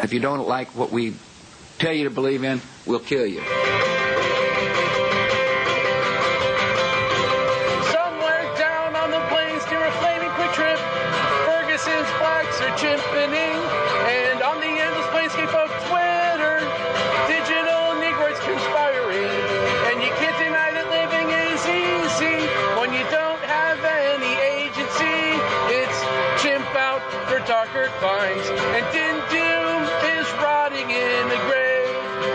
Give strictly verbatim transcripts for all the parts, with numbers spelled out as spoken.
If you don't like what we tell you to believe in, we'll kill you. Somewhere down on the plains near a flaming quick trip, Ferguson's blacks are chimpanzing, and on the endless planescape of Twitter, digital negroids conspiring, and you can't deny that living is easy when you don't have any agency. It's chimp out for darker climes, and Din Doom is rotting in the grave.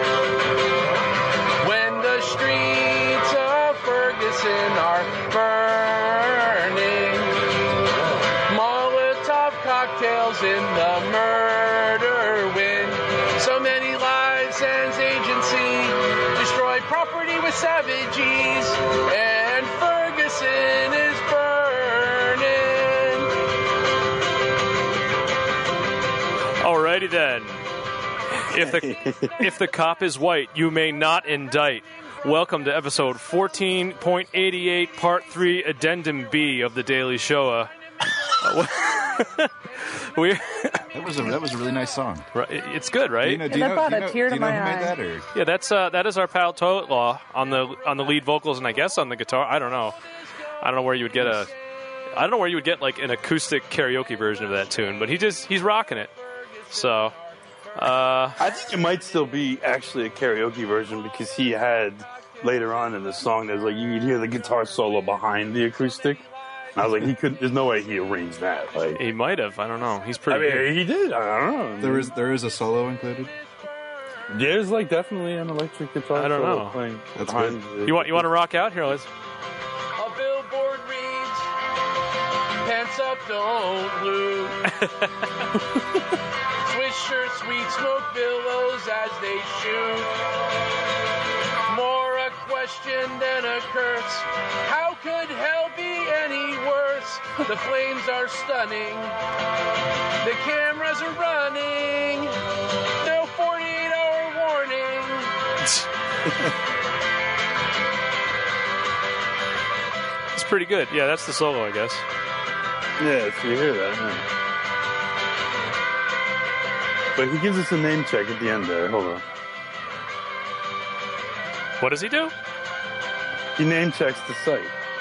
When the streets of Ferguson are burning, Molotov cocktails in the murder wind. So many lives and agency, destroy property with savages, and Ferguson is burning. Alrighty then. If the if the cop is white, you may not indict. Welcome to episode fourteen point eight eight, part three, addendum B of the Daily Shoah. we that was a that was a really nice song. Right, it's good, right? Do you know, do that you know, brought do you a know, tear do to you know my who eye. made that? Or? Yeah, that's uh, that is our pal Toilet Law on the on the lead vocals, and I guess on the guitar. I don't know. I don't know where you would get a. I don't know where you would get like an acoustic karaoke version of that tune, but he just he's rocking it. So. Uh, I think it might still be actually a karaoke version because he had later on in the song there's like you could hear the guitar solo behind the acoustic. And I was like, he could. There's no way he arranged that. Like he might have. I don't know. He's pretty. I mean, good. he did. I don't know. There is there is a solo included. There's like definitely an electric guitar. I don't solo know. Playing That's behind good. the- You want you want to rock out here? Let's. A billboard reads, pants up, don't lose. Swiss shirt, sweet smoke billows as they shoot. More a question than a curse. How could hell be any worse? The flames are stunning. The cameras are running. No forty-eight hour warning. It's pretty good. Yeah, that's the solo, I guess. Yeah, so you hear that. Yeah. But he gives us a name check at the end there. Hold on. What does he do? He name checks the site.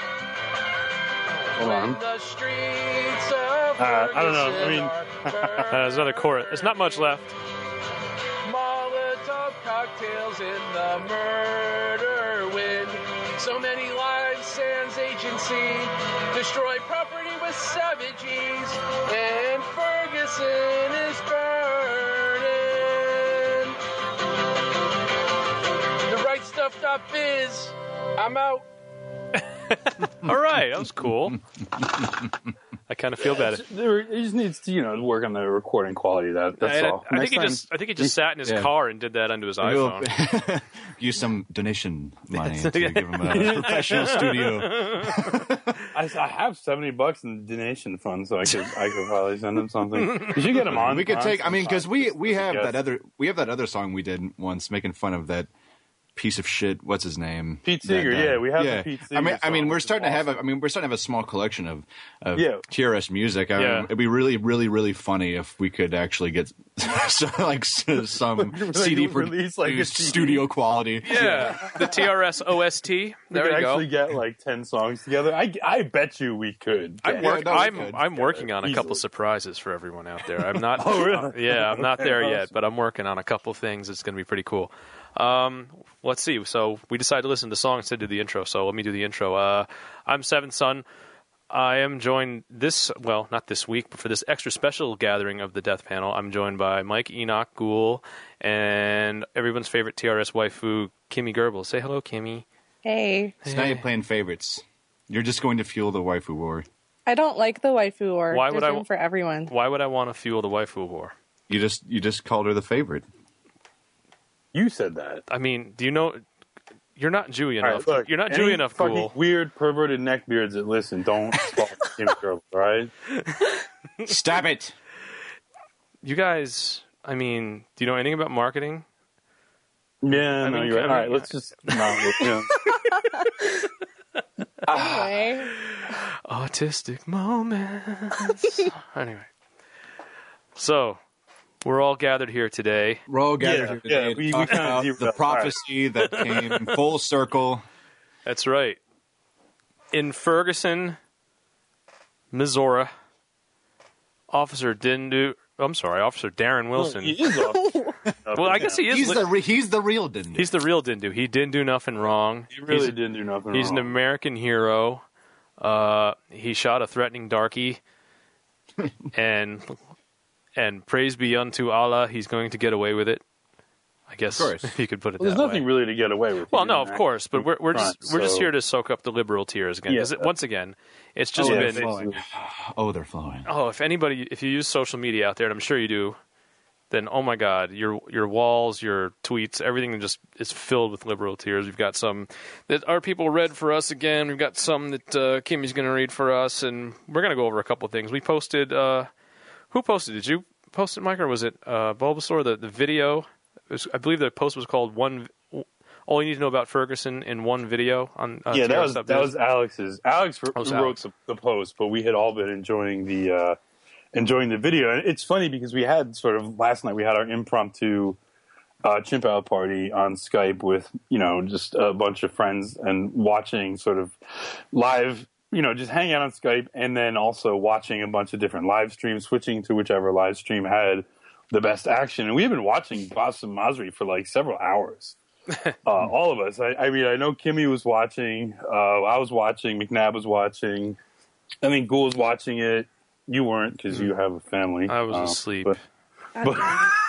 Hold on. The streets of Uh, I don't know. I mean, Uh, there's another chorus. There's not much left. Molotov cocktails in the murder wind. So many lives sans agency. Destroy property with savages. And Ferguson is burning. The right stuff dot biz. I'm out. All right, that was cool. I kind of feel bad. There, he just needs to, you know, work on the recording quality. That that's I, all. I Next think he time- just I think he just sat in his Yeah. car and did that onto his iPhone. Use some donation money to give him a professional studio. I, I have seventy bucks in donation fund, so I could I could probably send him something. You should get him on. We could on take. I mean, because we we Just a have guess. that other we have that other song we did once, making fun of that piece of shit. What's his name? Pete That Seeger. guy. Yeah, we have Yeah. the Pete Seeger. I mean, I mean, song, we're which is starting to have. A, awesome. I mean, we're starting to have a small collection of of Yeah. T R S music. I Yeah. mean, it'd be really, really, really funny if we could actually get so, like s- some C D for release, like, a C D. studio quality. Yeah, the T R S O S T. We There could you go. actually get like ten songs together. I, I bet you we could. I'm, Yeah. work, no, we I'm, could. I'm working on a couple Easily. surprises for everyone out there. I'm not. Oh, really? Yeah, I'm not there Okay, yet, awesome. but I'm working on a couple things. It's going to be pretty cool. Um, let's see. So we decided to listen to songs to do the intro. So let me do the intro. Uh, I'm Seventh Son. I am joined this, well, not this week, but for this extra special gathering of the Death Panel, I'm joined by Mike Enoch Ghoul and everyone's favorite T R S waifu, Kimmy Goebbels. Say hello, Kimmy. Hey, So now you're playing favorites. You're just going to fuel the waifu war. I don't like the waifu war. Why There's would I- room for everyone? Why would I want to fuel the waifu war? You just you just called her the favorite. You said that. I mean, do you know? You're not Jewy All enough. right, look, You're not any Jewy enough, fucking Ghoul. weird perverted neckbeards that listen, don't spot Kimmy Goebbels, all right? Stop it. You guys, I mean, do you know anything about marketing? Yeah, I no, mean, you're right. I All right, mean- let's just no, yeah. Anyway, Autistic moments. Anyway, so we're all gathered here today. We're all gathered Yeah, here today yeah, to we- we talk kinda about zeroed the out. prophecy that came full circle. That's right. In Ferguson, Missouri, Officer Dindu. I'm sorry, Officer Darren Wilson. He is off. Well, I guess he is. He's li- the re- he's the real Dindu. he's the real Dindu. He didn't do nothing wrong. He really he's, didn't do nothing He's an wrong. American hero. Uh, he shot a threatening darky, and and praise be unto Allah, he's going to get away with it. I guess Of course. if you could put it Well, there's that nothing way. really to get away with. Well, He no, didn't of course, but we're we're front, just we're just so- here to soak up the liberal tears again. 'Cause Yeah. it, once again, it's just Oh, yeah, been basically. Oh, they're flowing. oh, if anybody, if you use social media out there, and I'm sure you do, then oh my God, your your walls, your tweets, everything just is filled with liberal tears. We've got some that our people read for us again. We've got some that uh, Kimmy's going to read for us, and we're going to go over a couple of things. We posted. Uh, who posted? Did you post it, Mike, or was it uh, Bulbasaur? The the video. It was, I believe the post was called "One." All you need to know about Ferguson in one video on. Uh, Yeah, that was Terra that was Alex's. Alex wr- was wrote Alex. the, the post, but we had all been enjoying the uh, enjoying the video. And it's funny because we had sort of last night we had our impromptu uh, chimp out party on Skype with you know just a bunch of friends and watching sort of live. You know, just hanging out on Skype and then also watching a bunch of different live streams, switching to whichever live stream had the best action. And we've been watching Basim Masri for like several hours. uh, all of us. I, I mean, I know Kimmy was watching. Uh, I was watching. McNabb was watching. I think Ghoul was watching it. You weren't because you have a family. I was Um, asleep. But, but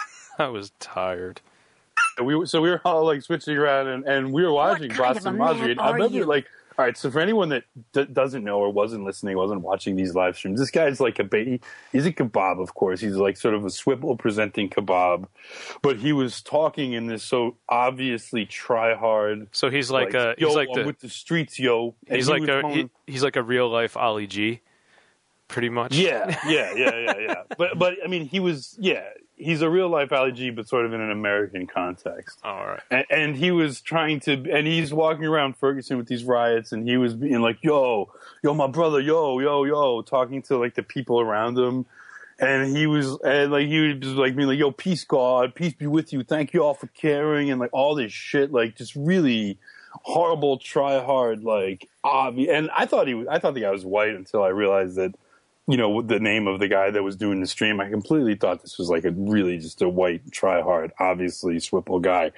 I was tired. we were- so we were all like switching around and, and we were watching Basim Masri. And I remember like. All right, so for anyone that d- doesn't know or wasn't listening, wasn't watching these live streams, this guy's like a ba- he's a kebab, of course. He's like sort of a Swipple presenting kebab, but he was talking in this so obviously try hard. So he's like, like a yo, he's like I'm the with the streets, yo. And he's he like was a going- he, he's like a real life Ali G, pretty much. yeah, yeah, yeah, yeah, yeah. But but I mean, he was yeah, he's a real life Ali G, but sort of in an American context. All right. And, and he was trying to, and he's walking around Ferguson with these riots, and he was being like, "Yo, yo, my brother, yo, yo, yo," talking to like the people around him, and he was, and like he was like being like, "Yo, peace, God, peace be with you. Thank you all for caring," and like all this shit, like just really horrible, try hard, like obvious. And I thought he was, I thought the guy was white until I realized that. You know, the name of the guy that was doing the stream, I completely thought this was like a really just a white, try hard, obviously Swipple guy.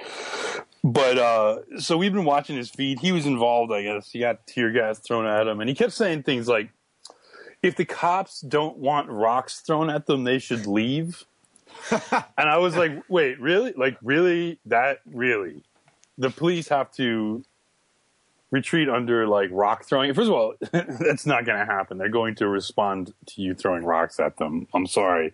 But, uh, so we've been watching his feed. He was involved, I guess. He got tear gas thrown at him. And he kept saying things like, if the cops don't want rocks thrown at them, they should leave. And I was like, wait, really? Like, really? That, really? The police have to retreat under like rock throwing. First of all, that's not going to happen. They're going to respond to you throwing rocks at them. I'm sorry.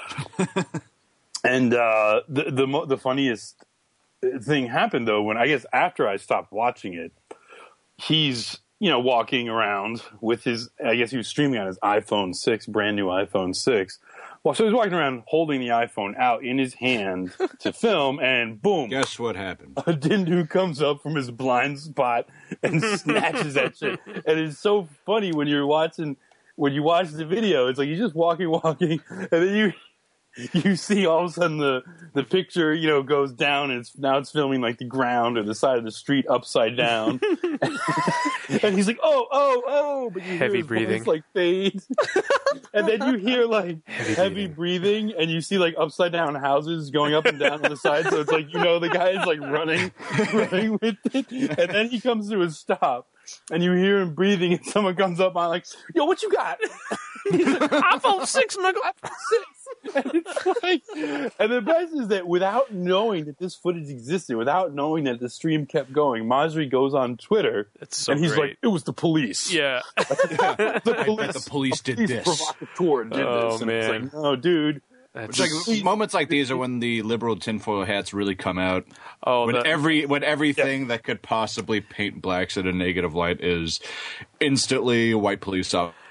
And uh, the the mo- the funniest thing happened though when I guess after I stopped watching it, he's you know walking around with his. I guess he was streaming on his iPhone six, brand new iPhone six. Well, so he's walking around holding the iPhone out in his hand to film, and boom. Guess what happened? A Dindu comes up from his blind spot and snatches that shit. And it's so funny when you're watching, when you watch the video, it's like you're just walking, walking, and then you you see all of a sudden the, the picture, you know, goes down and it's, now it's filming like the ground or the side of the street upside down. And he's like, oh, oh, oh. But you hear Heavy his breathing. voice, like fade. And then you hear like heavy, Heavy breathing and you see like upside down houses going up and down on the side. So it's like, you know, the guy is like running, running with it. And then he comes to a stop and you hear him breathing and someone comes up on like, yo, what you got? He's like, iPhone six, nigga. iPhone six. And it's like, and the best is that without knowing that this footage existed, without knowing that the stream kept going, Masri goes on Twitter It's so and he's great. like, it was the police. Yeah. The police, the police did police this. provocateur did Oh, this. And it's man. like, no, dude. That's It's like moments like these are when the liberal tinfoil hats really come out. oh, When the, every when everything that could possibly paint blacks in a negative light is instantly white police officers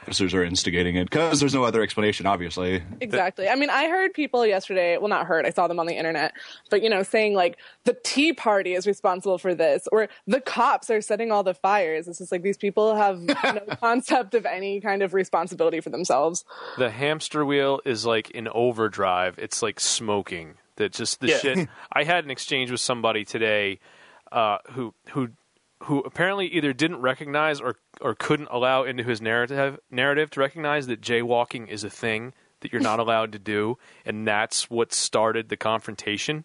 officers are instigating it because there's no other explanation, obviously. Exactly. I mean, I heard people yesterday, well, not heard, I saw them on the internet, but, you know, saying like the Tea Party is responsible for this, or the cops are setting all the fires. It's just like these people have no concept of any kind of responsibility for themselves. The hamster wheel is like in overdrive. It's like smoking. That just the Yeah. shit. I had an exchange with somebody today uh, who who who apparently either didn't recognize or or couldn't allow into his narrative narrative to recognize that jaywalking is a thing that you're not allowed to do, and that's what started the confrontation.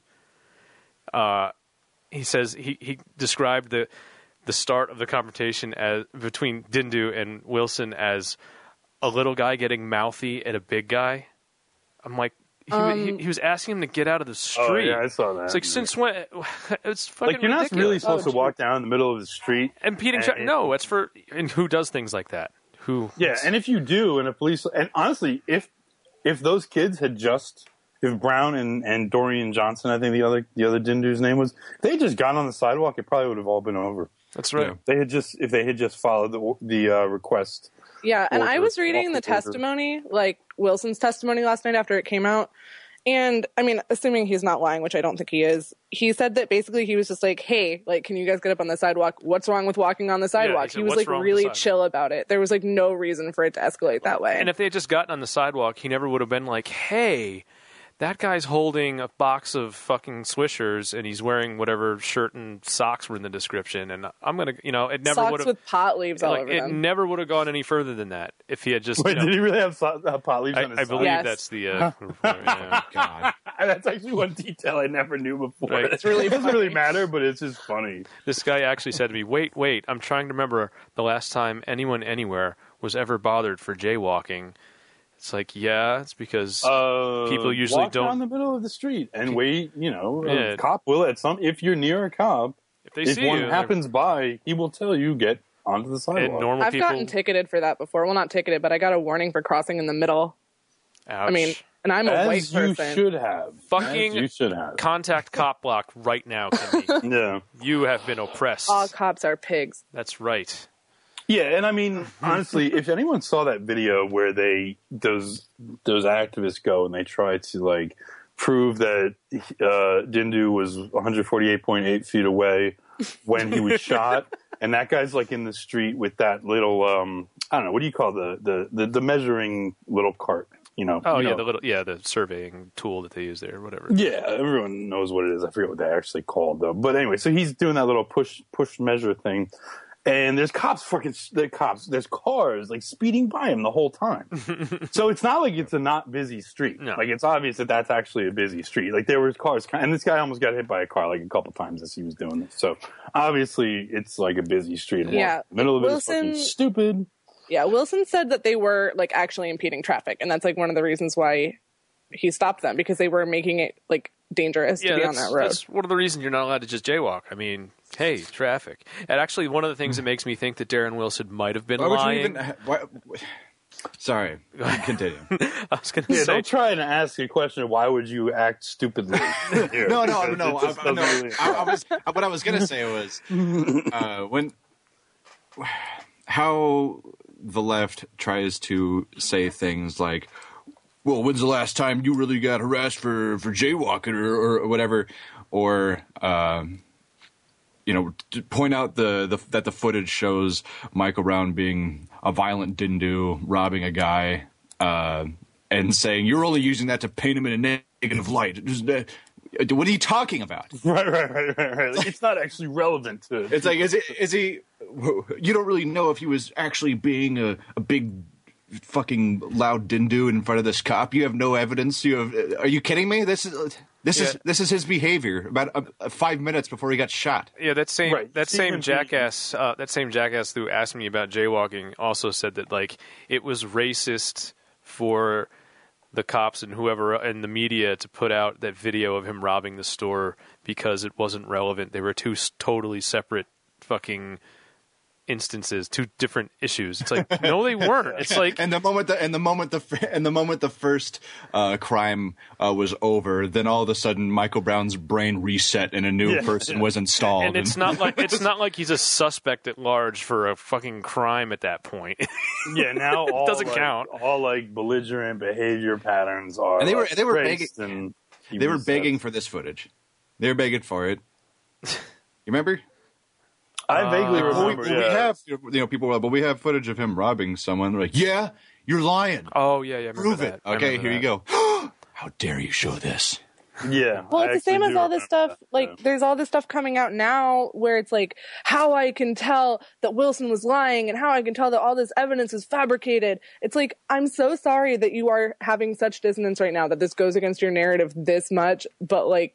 Uh, he says he, he described the the start of the confrontation as between Dindu and Wilson as a little guy getting mouthy at a big guy. I'm like, he, Um, he, he was asking him to get out of the street. Oh yeah, I saw that. It's like, since when? It's fucking like you're not ridiculous. really supposed Oh, to walk down the middle of the street. Impeding and- tra- No, it's for and who does things like that? Who? Yeah, and if you do, and a police, and honestly, if if those kids had just, if Brown and, and Dorian Johnson, I think the other the other Dindu's name was, if they had just gone on the sidewalk, it probably would have all been over. That's right. Yeah. They had just, if they had just followed the the uh, request. Yeah, and I Order, was reading the lawful order. testimony, like Wilson's testimony last night after it came out. And I mean, assuming he's not lying, which I don't think he is, he said that basically he was just like, hey, like, can you guys get up on the sidewalk? What's wrong with walking on the sidewalk? said, he was "What's like wrong with really the sidewalk?" chill about it. There was like no reason for it to escalate that way. And if they had just gotten on the sidewalk, he never would have been like, hey, that guy's holding a box of fucking Swishers and he's wearing whatever shirt and socks were in the description. And I'm going to, you know, it never Socks would have. with pot leaves all Like, over it them. never would have gone any further than that if he had just. Wait, you know, did he really have so- uh, pot leaves I, on his I side? believe Yes. that's the. Uh, yeah. God. That's actually one detail I never knew before. Right. It's really, it doesn't really matter, but it's just funny. This guy actually said to me, "Wait, wait! I'm trying to remember the last time anyone anywhere was ever bothered for jaywalking." It's like, yeah, it's because Uh, People usually walk don't- down the middle of the street and wait. You know, Yeah. a cop will at some. If you're near a cop, if they if see one you, happens by, he will tell you get onto the and sidewalk. normal I've people. gotten ticketed for that before. Well, not ticketed, but I got a warning for crossing in the middle. ouch. I mean, and I'm a As white you person. should have. Fucking As you should have. contact cop block right now, Kimmy. Yeah. You have been oppressed. All cops are pigs. That's right. Yeah, and I mean, honestly, if anyone saw that video where they those those activists go and they try to like prove that uh, Dindu was one forty-eight point eight feet away when he was shot, and that guy's like in the street with that little um, I don't know, what do you call the the the, the measuring little cart, you know? Oh you yeah, know. the little yeah the surveying tool that they use there, whatever. Yeah, everyone knows what it is. I forget what they actually called though. But anyway, so he's doing that little push push measure thing. And there's cops, fucking, the cops, there's cars, like, speeding by him the whole time. So it's not like it's a not busy street. No. Like, it's obvious that that's actually a busy street. Like, there was cars, and this guy almost got hit by a car, like, a couple times as he was doing this. So, obviously, it's, like, a busy street. And Yeah. the middle of it is Wilson- fucking stupid. Yeah, Wilson said that they were like actually impeding traffic, and that's like one of the reasons why he stopped them, because they were making it like dangerous Yeah, to be on that's, that road. that's one of the reasons you're not allowed to just jaywalk. I mean, hey, traffic. And actually, one of the things that makes me think that Darren Wilson might have been Why would you lying. even? Why, sorry, continue. I was going to Yeah, say, don't try and ask a question of why would you act stupidly. Here, No, no, because no. it I, just I, doesn't no really- I, I was, what I was gonna say was uh, when how the left tries to say things like, "Well, when's the last time you really got harassed for for jaywalking or, or whatever," or um, you know, to point out the, the that the footage shows Michael Brown being a violent dindu, robbing a guy, uh, and saying you're only using that to paint him in a negative light. Just, uh, What are you talking about? Right, right, right, right, right. Like, it's not actually relevant to It's like, is it? Is he? You don't really know if he was actually being a, a big, fucking loud dindu in front of this cop. You have no evidence. You have. Are you kidding me? This is this is Yeah. this is his behavior. About uh, uh, five minutes before he got shot. yeah, that same Right. that See same him jackass uh, that same jackass who asked me about jaywalking also said that like it was racist for the cops and whoever in the media to put out that video of him robbing the store because it wasn't relevant. They were two s- totally separate fucking instances, two different issues. It's like, no, they weren't. It's like, and the moment the and the moment the and the moment the first uh, crime uh, was over, then all of a sudden Michael Brown's brain reset and a new Yeah. person was installed. and it's not like it's not like he's a suspect at large for a fucking crime at that point. Yeah, now all doesn't like, count. all like belligerent behavior patterns are. And they were- like, they were traced, begging- and he they were was, uh, begging for this footage. They were begging for it. You remember? I vaguely Uh, Well, we, remember. well, we yeah. have, you know, people were like, but we have footage of him robbing someone. They're like, yeah, you're lying. Oh yeah, yeah. I remember Prove that. it. I Okay, remember here you that. go. How dare you show this? Yeah. Well, I it's the same actually as all do this remember stuff. that, Like, yeah. there's all this stuff coming out now where it's like how I can tell that Wilson was lying and how I can tell that all this evidence is fabricated. It's like, I'm so sorry that you are having such dissonance right now, that this goes against your narrative this much, but like,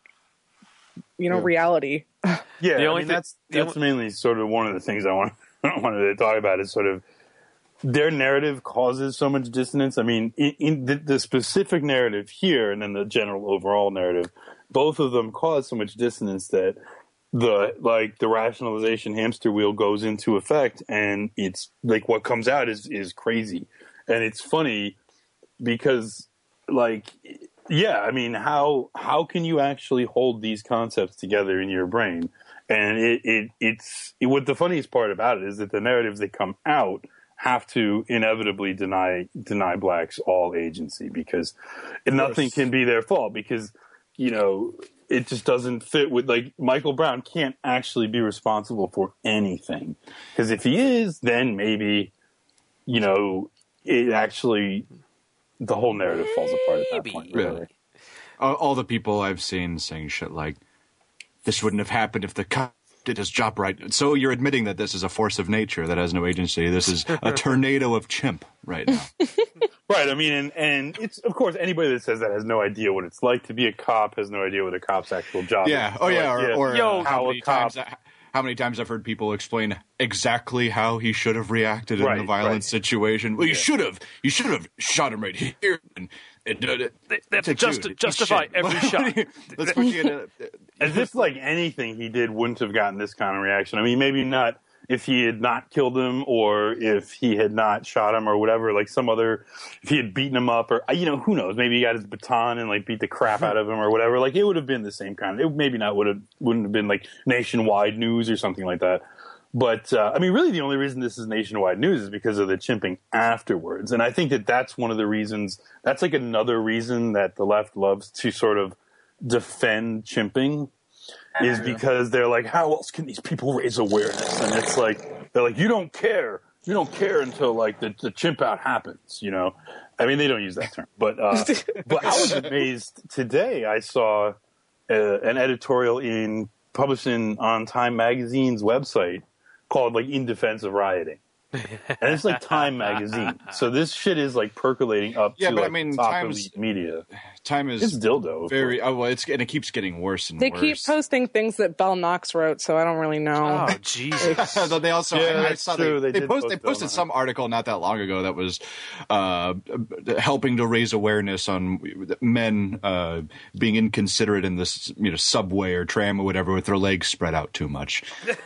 you know, Yeah. reality. Yeah, The I only mean, thi- that's the that's mainly sort of one of the things I want I wanted to talk about is sort of their narrative causes so much dissonance. I mean, in, in the, the specific narrative here and then the general overall narrative, both of them cause so much dissonance that the like the rationalization hamster wheel goes into effect, and it's like what comes out is is crazy, and it's funny because like. Yeah, I mean, how how can you actually hold these concepts together in your brain? And it, it it's it, what the funniest part about it is that the narratives that come out have to inevitably deny deny blacks all agency because nothing can be their fault because you know it just doesn't fit with like Michael Brown can't actually be responsible for anything because if he is, then maybe you know it actually. The whole narrative falls apart at that Maybe. point. Really? All, all the people I've seen saying shit like, this wouldn't have happened if the cop did his job right. So you're admitting that this is a force of nature that has no agency. This is a tornado of chimp right now. Right. I mean, and, and it's, of course, anybody that says that has no idea what it's like to be a cop, has no idea what a cop's actual job Yeah. is. Oh, No yeah. Or, idea or Yo, uh, how how, a many cop- times, how many times I've heard people explain exactly how he should have reacted in Right, the violent right. situation. Well, you Yeah. should have. You should have shot him right here. And it, it, it, They, they have to it's just, you. It's justify shit. every shot. Let's put you in a. As if, like, anything he did wouldn't have gotten this kind of reaction. I mean, maybe not if he had not killed him or if he had not shot him or whatever, like some other, if he had beaten him up or, you know, who knows, maybe he got his baton and like beat the crap out of him or whatever. Like it would have been the same kind of, it maybe not would have, wouldn't have been like nationwide news or something like that. But, uh, I mean, really the only reason this is nationwide news is because of the chimping afterwards. And I think that that's one of the reasons, that's like another reason that the left loves to sort of defend chimping. Is because they're like, how else can these people raise awareness? And it's like, they're like, you don't care. You don't care until like the, the chimp out happens, you know? I mean, they don't use that term, but, uh, but I was amazed today. I saw uh, an editorial in published in on Time Magazine's website called like In Defense of Rioting. And it's like Time Magazine. So this shit is like percolating up Yeah, to but I like mean, top Time's- elite media. Time is It's dildo. of very. course. Oh, well, it's and it keeps getting worse and They worse. keep posting things that Bell Knox wrote, so I don't really know. Oh Jesus! Though they also, Yeah, I, I that's saw true. they, They they, did post, post they that posted on some article not that long ago that was uh, helping to raise awareness on men uh, being inconsiderate in this, you know, subway or tram or whatever with their legs spread out too much.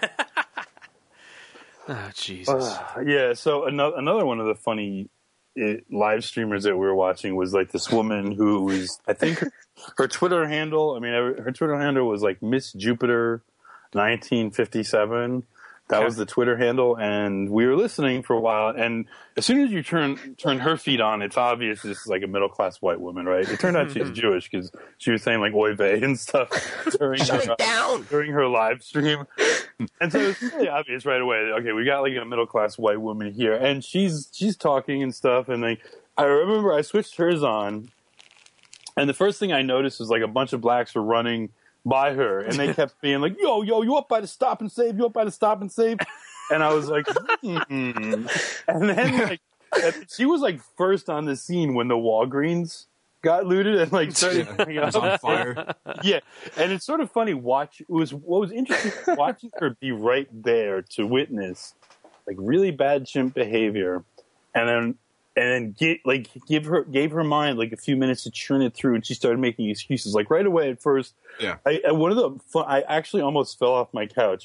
Oh Jesus! Uh, yeah, so another another one of the funny uh, live streamers that we were watching was like this woman who was, I think her, her Twitter handle, I mean, her, her Twitter handle was like Miss Jupiter nineteen fifty-seven. That was the Twitter handle, and we were listening for a while. And as soon as you turn turn her feed on, it's obvious this is like a middle class white woman, right? It turned out she's Jewish because she was saying like "oy vey" and stuff during her, uh, during her live stream. And so it's really obvious right away. Okay, we got like a middle class white woman here, and she's she's talking and stuff. And like I remember, I switched hers on, and the first thing I noticed was like a bunch of blacks were running by her, and they kept being like, "Yo, yo, you up by the stop and save? You up by the stop and save?" And I was like, hmm. And then like she was like first on the scene when the Walgreens got looted and like started coming It was up. on fire. Yeah, and it's sort of funny. Watch it was what was interesting watching her be right there to witness like really bad chimp behavior, and then and then get like give her gave her mind like a few minutes to churn it through, and she started making excuses like right away at first. Yeah. I, I one of the fun, I actually almost fell off my couch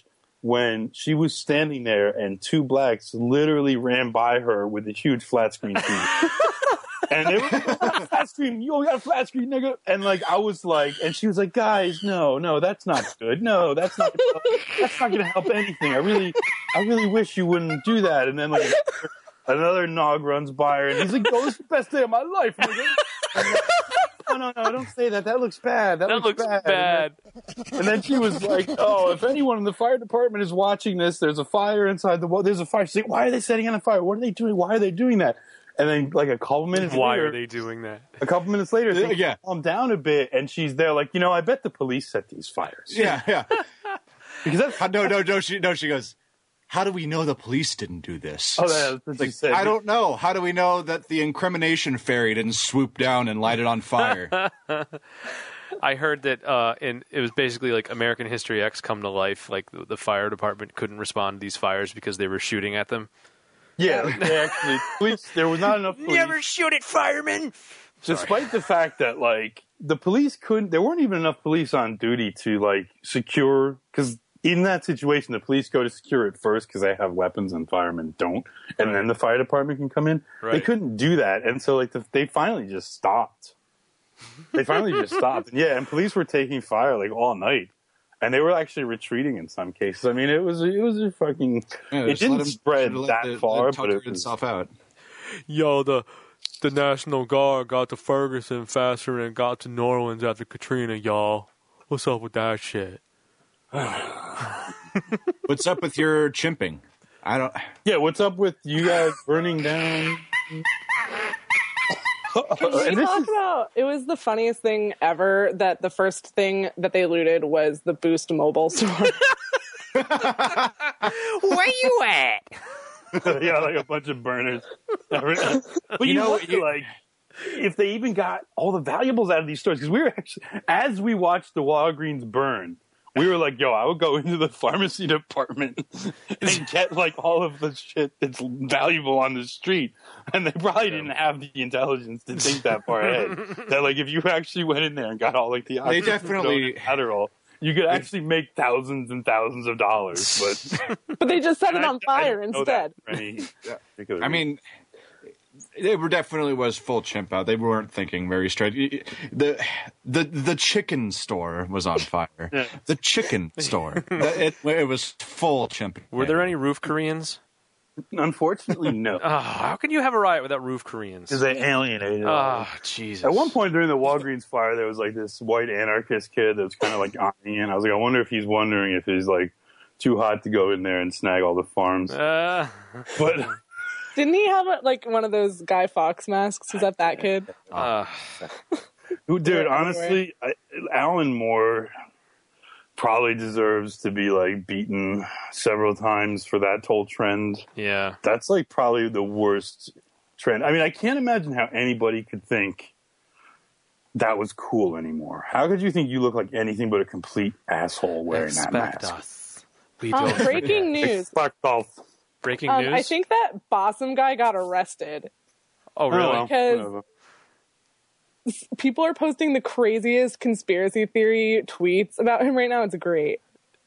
when she was standing there and two blacks literally ran by her with a huge flat screen T V. And they were like, oh, got a flat screen. You got a flat screen, nigga. And like, I was like, and she was like, guys, no, no, that's not good. No, that's not, that's not going to help anything. I really, I really wish you wouldn't do that. And then like another nog runs by her and he's like, oh, this is the best day of my life, nigga. And like, no, no, no, don't say that. That looks bad. That, That looks, looks bad. bad. And then, and then she was like, oh, if anyone in the fire department is watching this, there's a fire inside the wall. There's a fire. She's like, why are they setting on a fire? What are they doing? Why are they doing that? And then, like, a couple minutes Why later... are they doing that? A couple minutes later, things Yeah. calm down a bit, and she's there like, you know, I bet the police set these fires. Yeah, yeah. Because that's... How, no, no, no. She, no, she goes, how do we know the police didn't do this? Oh, that's what she Like, said. I don't know. How do we know that the incrimination fairy didn't swoop down and light it on fire? I heard that uh, in it was basically like American History X come to life. Like the, the fire department couldn't respond to these fires because they were shooting at them. Yeah, they actually... Police, there was not enough police. Never shoot at firemen. Despite the fact that, like, the police couldn't... There weren't even enough police on duty to, like, secure... Because in that situation, the police go to secure it first because they have weapons and firemen don't. And Right. then the fire department can come in. They Right. couldn't do that. And so, like, the, they finally just stopped. They finally just stopped. And, yeah, and police were taking fire, like, all night. And they were actually retreating in some cases. I mean, it was it was a fucking... Yeah, it just let didn't him- spread let that the- far, let but it tucker was... itself out. Yo, the the National Guard got to Ferguson faster than it got to New Orleans after Katrina, y'all. What's up with that shit? What's up with your chimping? I don't. Yeah, what's up with you guys burning down? Can we And this talk is- about? It was the funniest thing ever that the first thing that they looted was the Boost mobile store. Where you at? Yeah, like a bunch of burners. But you, You know, wonder, you- like, if they even got all the valuables out of these stores, because we were actually, as we watched the Walgreens burn, we were like, yo, I would go into the pharmacy department and get, like, all of the shit that's valuable on the street. And they probably didn't have the intelligence to think that far ahead. That, like, if you actually went in there and got all, like, the They definitely- Adderall, you could actually make thousands and thousands of dollars. But But they just set it I- on I fire didn't know that instead. for any particular I mean, they were definitely was full chimp out. They weren't thinking very straight. The the the chicken store was on fire. Yeah. The chicken store. The- it, it was full chimp. Were there any roof Koreans? reason. Unfortunately, no. Oh, how can you have a riot without roof Koreans? Because they alienated all Oh, Jesus. At one point during the Walgreens fire, there was like this white anarchist kid that was kind of like eyeing in. I was like, I wonder if he's wondering if he's like too hot to go in there and snag all the farms. Uh, But Didn't he have like one of those Guy Fawkes masks? Was that that kid? uh, dude, honestly, I, Alan Moore probably deserves to be like beaten several times for that whole trend. yeah. That's like probably the worst trend. I mean, I can't imagine how anybody could think that was cool anymore. How could you think you look like anything but a complete asshole wearing that Expect mask? us. We Um, don't breaking forget. news. Expect us. Breaking Um, news? I think that Bossum guy got arrested. oh, really? Oh, well, Because- whatever. People are posting the craziest conspiracy theory tweets about him right now. It's great.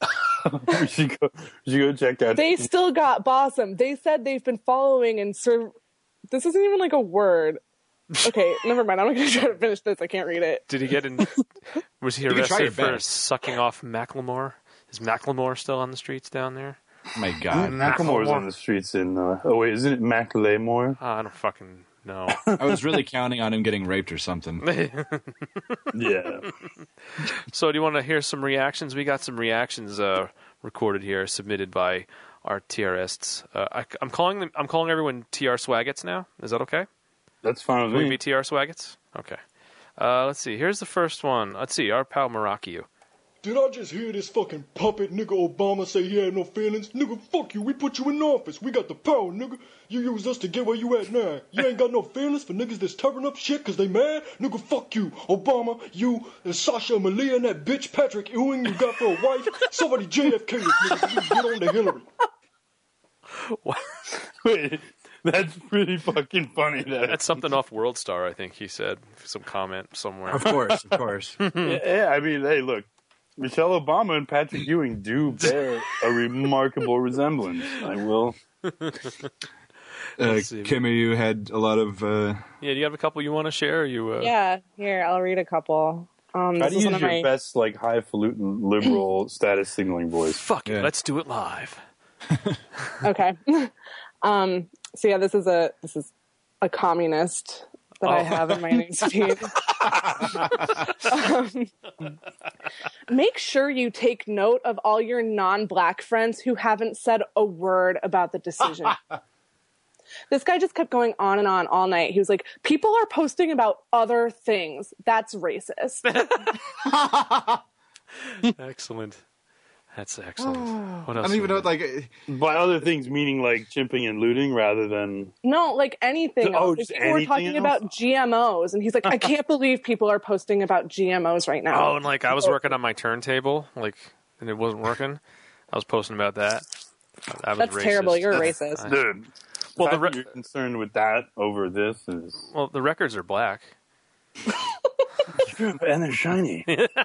we should go. We should go check out. They still got Bossum. They said they've been following and serve. This isn't even like a word. Okay, never mind. I'm not going to try to finish this. I can't read it. Did he get in? Was he You can try arrested your for best. sucking off Macklemore? Is Macklemore still on the streets down there? Oh my God. Macklemore's on the streets in. Uh, oh wait, isn't it Macklemore? Oh, I don't fucking know. I was really counting on him getting raped or something. Yeah. So, do you want to hear some reactions? We got some reactions uh, recorded here, submitted by our T R ists. Uh, I, I'm calling them. I'm calling everyone T R Swaggets now. Is that okay? That's fine Will with we me. be T R Swaggets? Okay. Uh, let's see. Here's the first one. Let's see. Our pal Marakiu. Did I just hear this fucking puppet nigga Obama say he had no feelings? Nigga, fuck you. We put you in office. We got the power, nigga. You use us to get where you at now. You ain't got no feelings for niggas that's tearing up shit because they mad? Nigga, fuck you. Obama, you, and Sasha Malia and that bitch Patrick Ewing you got for a wife. Somebody J F K this nigga so you can get on to Hillary. Wait, that's pretty fucking funny. That That's something off World Star, I think he said. Some comment somewhere. Of course, of course. yeah, I mean, hey, look, Michelle Obama and Patrick Ewing do bear a remarkable resemblance. I will. Uh, Let's see. Kimmy, you had a lot of. Uh, Yeah, do you have a couple you want to share? Or you, uh... Yeah, here, I'll read a couple. Um, How this do is you one use of your my... best, like, highfalutin liberal status signaling voice? Fuck it, Yeah. let's do it live. Okay. um, so yeah, this is a this is a communist that I Oh. have in my newsfeed. um, make sure you take note of all your non-black friends who haven't said a word about the decision. This guy just kept going on and on all night. He was like, people are posting about other things. That's racist. Excellent. That's excellent. What I else? don't even do know. we Like, By other things, meaning, like, chimping and looting rather than... No, like anything Oh, else. Like, just people were anything talking else? about G M Os. And he's like, I can't believe people are posting about G M Os right now. Oh, and like I was working on my turntable, like, and it wasn't working. I was posting about that. That was That's racist. terrible. You're a racist. Dude, Well, well, the the re- you're concerned with that over this is... Well, the records are black. And they're shiny.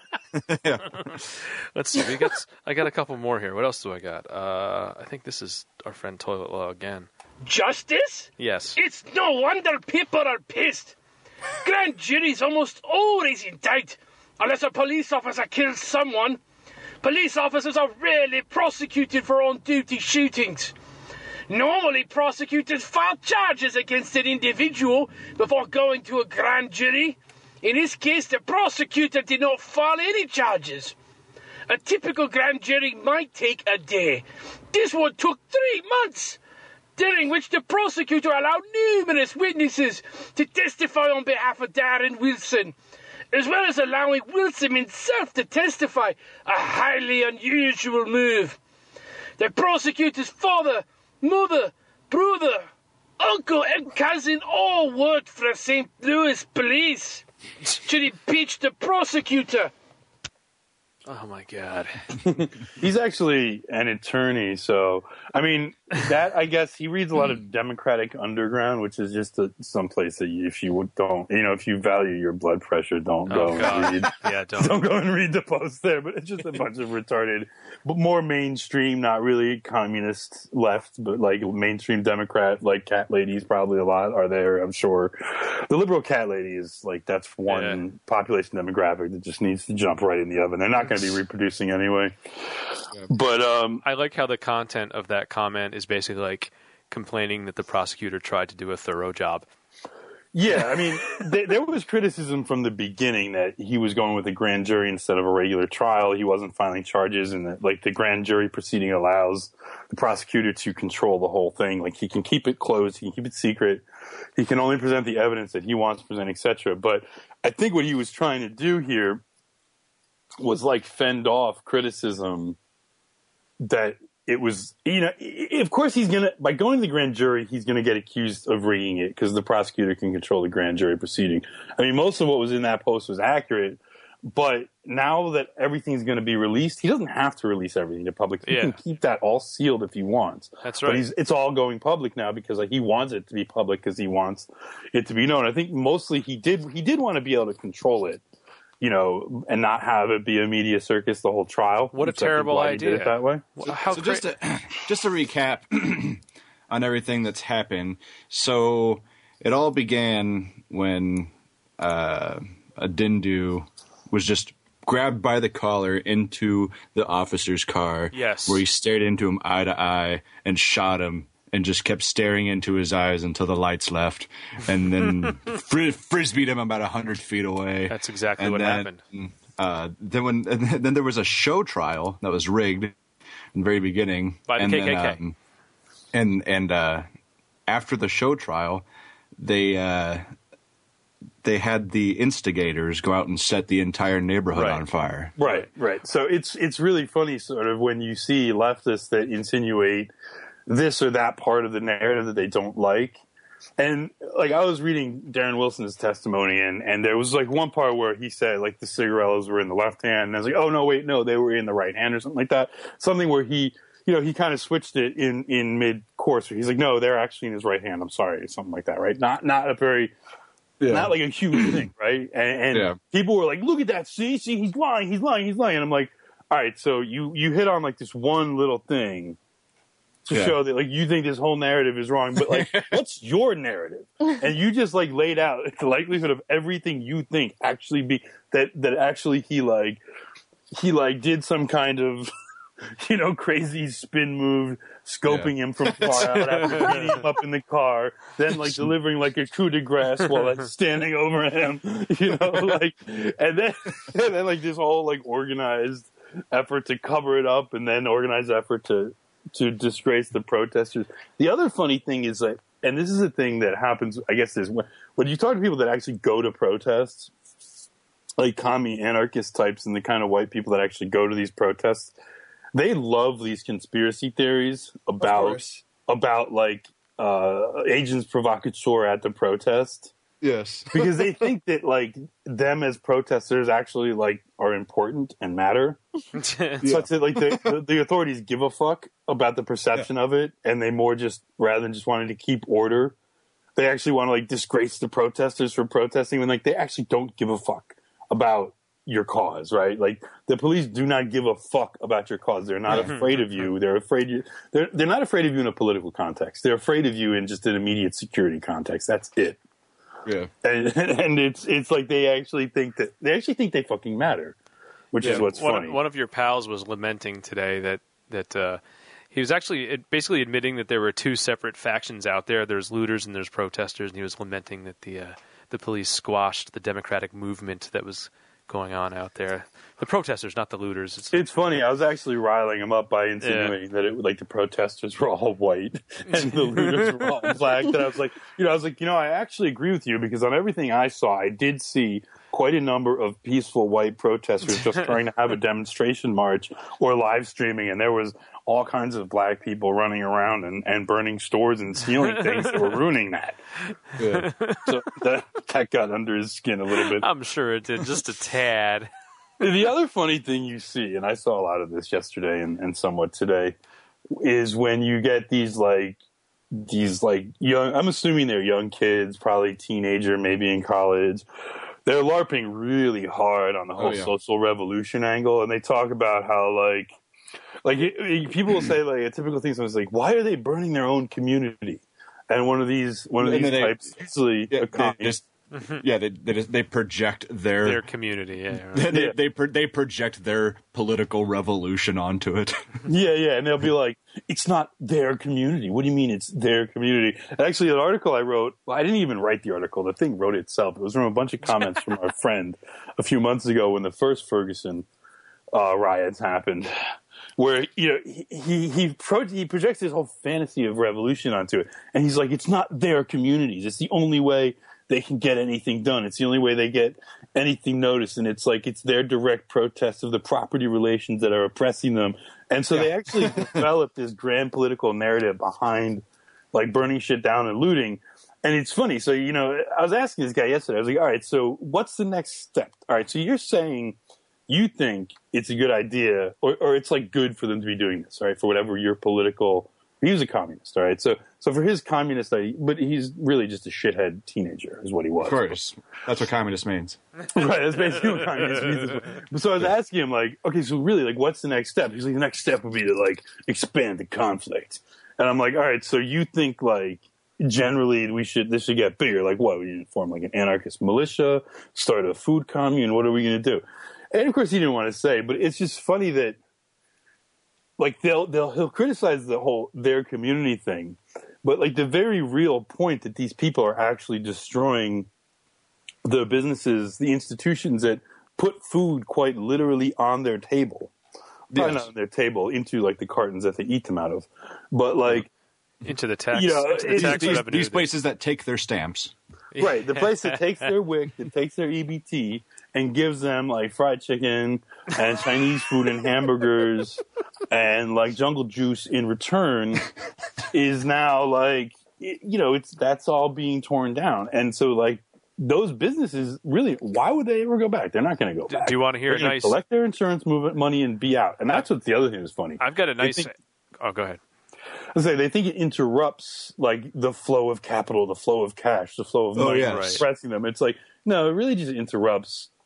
Let's see. We got. I got a couple more here. What else do I got? Uh, I think this is our friend Toilet Law again. Justice? Yes. It's no wonder people are pissed. Grand juries almost always indict unless a police officer kills someone. Police officers are rarely prosecuted for on-duty shootings. Normally, prosecutors file charges against an individual before going to a grand jury. In this case, the prosecutor did not file any charges. A typical grand jury might take a day. This one took three months, during which the prosecutor allowed numerous witnesses to testify on behalf of Darren Wilson, as well as allowing Wilson himself to testify, a highly unusual move. The prosecutor's father, mother, brother, uncle, and cousin all worked for the Saint Louis police. Should impeach the prosecutor. Oh my God. He's actually an attorney, so I mean that. I guess he reads a lot of Democratic Underground, which is just a, some place that you, if you don't, you know, if you value your blood pressure, don't go Oh and God. read. Yeah. Don't. Don't go and read the post there, but it's just a bunch of retarded, but more mainstream, not really communist left, but like mainstream Democrat, like cat ladies probably a lot are there, I'm sure. The liberal cat lady is like, that's one Yeah. population demographic that just needs to jump right in the oven. They're not going to be reproducing anyway. But, um, I like how the content of that comment is basically like complaining that the prosecutor tried to do a thorough job. yeah, I mean, th- there was criticism from the beginning that he was going with a grand jury instead of a regular trial. He wasn't filing charges, and that, like, the grand jury proceeding allows the prosecutor to control the whole thing. Like, he can keep it closed, he can keep it secret, he can only present the evidence that he wants to present, et cetera. But I think what he was trying to do here was, like, fend off criticism that it was, you know, of course he's going to, by going to the grand jury, he's going to get accused of rigging it because the prosecutor can control the grand jury proceeding. I mean, most of what was in that post was accurate, but now that everything's going to be released, he doesn't have to release everything to public. He Yeah. can keep that all sealed if he wants. That's But right. he's, it's all going public now because like, he wants it to be public because he wants it to be known. I think mostly he did, he did want to be able to control it, you know, and not have it be a media circus the whole trial. What a which I think terrible why he did idea. it that way. Well, How so cra- just to, just to recap on everything that's happened. So it all began when uh, a Dindu was just grabbed by the collar into the officer's car. Yes. Where he stared into him eye to eye and shot him and just kept staring into his eyes until the lights left, and then fr- frisbeed him about a hundred feet away. That's exactly And what then, happened. Uh, then when and then there was a show trial that was rigged in the very beginning By the and K K K. Then, um, and and uh, after the show trial, they uh, they had the instigators go out and set the entire neighborhood Right. on fire. Right, right. So it's it's really funny, sort of, when you see leftists that insinuate this or that part of the narrative that they don't like. And like I was reading Darren Wilson's testimony, and and there was like one part where he said like the cigarillos were in the left hand, and I was like, oh no, wait, no, they were in the right hand or something like that. Something where he, you know, he kind of switched it in in mid course. He's like, no, they're actually in his right hand. I'm sorry, something like that, right? Not not a very not like a huge thing, right? And, and Yeah. people were like, look at that, see, see, he's lying, he's lying, he's lying. And I'm like, all right, so you, you hit on like this one little thing to Yeah. show that like you think this whole narrative is wrong, but like what's your narrative? And you just like laid out the likelihood of everything you think actually be that that actually he like he like did some kind of you know crazy spin move, scoping Yeah. him from far out after beating him up in the car, then like delivering like a coup de grace while like standing over him, you know, like and then and then like this whole like organized effort to cover it up, and then organized effort to to disgrace the protesters. The other funny thing is that, and this is a thing that happens, I guess, is when, when you talk to people that actually go to protests, like commie anarchist types and the kind of white people that actually go to these protests, they love these conspiracy theories about course. about like uh, agents provocateur at the protest. Yes. Because they think that like them as protesters actually like are important and matter. Such that like the, the, the authorities give a fuck about the perception of it, and they more just rather than just wanting to keep order, they actually want to like disgrace the protesters for protesting when like they actually don't give a fuck about your cause, right? Like the police do not give a fuck about your cause. They're not afraid of you. They're afraid you. They're they're not afraid of you in a political context. They're afraid of you in just an immediate security context. That's it. Yeah. And, and it's it's like they actually think that they actually think they fucking matter, which Yeah, is what's one funny. Of, one of your pals was lamenting today that that uh, he was actually it, basically admitting that there were two separate factions out there. There's looters and there's protesters, and he was lamenting that the uh, the police squashed the democratic movement that was going on out there. The protesters, not the looters. It's, It's funny. I was actually riling him up by insinuating yeah. that it like the protesters were all white and the looters were all black. That I was like, you know, I was like, you know, I actually agree with you because on everything I saw, I did see quite a number of peaceful white protesters just trying to have a demonstration march or live streaming, and there was all kinds of black people running around and, and burning stores and stealing things that were ruining that. Yeah. So that that got under his skin a little bit. I'm sure it did, just a tad. The other funny thing you see, and I saw a lot of this yesterday and, and somewhat today, is when you get these like these like young. I'm assuming they're young kids, probably teenager, maybe in college. They're LARPing really hard on the whole Oh, yeah. social revolution angle, and they talk about how like like it, it- people will say like a typical thing. Someone's like, "Why are they burning their own community?" And one of these one of And these then they- types easily Yeah, a they commie- just, yeah, they they, just, they project their, Their community, yeah. Right. they Yeah. they, pro- they project their political revolution onto it. Yeah, yeah, and they'll be like, "It's not their community." What do you mean it's their community? And actually, an article I wrote, well, I didn't even write the article. The thing wrote itself. It was from a bunch of comments from our friend a few months ago when the first Ferguson uh, riots happened, where you know he he he, pro- he projects this whole fantasy of revolution onto it, and he's like, "It's not their communities. It's the only way they can get anything done. It's the only way they get anything noticed, and it's like it's their direct protest of the property relations that are oppressing them." And so they actually developed this grand political narrative behind like burning shit down and looting. And it's funny. So, you know, I was asking this guy yesterday, I was like, all right, so what's the next step? All right, so you're saying you think it's a good idea or, or it's like good for them to be doing this, all right, for whatever your political, he was a communist, all right? So, so for his communist idea, but he's really just a shithead teenager is what he was. Of course, that's what communist means. Right, that's basically what communist means. So I was asking him, like, okay, so really, like, what's the next step? He's like, the next step would be to, like, expand the conflict. And I'm like, all right, so you think, like, generally we should, this should get bigger. Like, what, we need to form, like, an anarchist militia, start a food commune, what are we going to do? And, of course, he didn't want to say, but it's just funny that, like, they'll, they'll, he'll criticize the whole, their community thing, but, like, the very real point that these people are actually destroying the businesses, the institutions that put food quite literally on their table. Probably Yes. not on their table, into like the cartons that they eat them out of. But like, Into the tax, You know, into the it- tax These, revenue. these places that take their stamps. right, the place that takes their W I C, that takes their E B T and gives them like fried chicken and Chinese food and hamburgers and like jungle juice in return is now like, you know, it's, that's all being torn down. And so like, those businesses really, why would they ever go back? They're not going to go Do- back. do you wanna hear They're a gonna nice- collect their insurance movement money and be out? And that's what the other thing is funny. I've got a nice. think- oh, go ahead. I say they think it interrupts like the flow of capital, the flow of cash, the flow of Oh, money, yes. Right. pressing them. It's like no, it really just interrupts